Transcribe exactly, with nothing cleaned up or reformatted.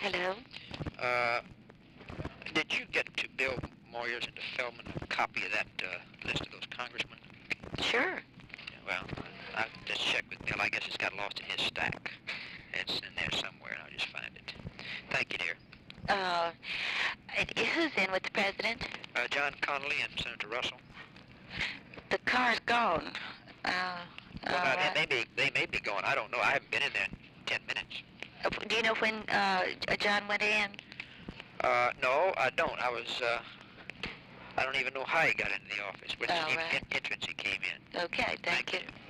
Hello? Uh, did you get to Bill Moyers and to Feldman a copy of that uh, list of those congressmen? Sure. Yeah, well, I just checked with Bill. I guess it's got lost in his stack. It's in there somewhere, and I'll just find it. Thank you, dear. Uh, and who's in with the president? Uh, John Connolly and Senator Russell. The car's gone. Uh, Well, all now, right. they may be, they may be going. I don't know. I haven't been in there in ten minutes. Uh, Do you know when uh, John went in? Uh, no, I don't. I was, uh, I don't even know how he got into the office, which All en- right. en- entrance he came in. Okay, thank you. you.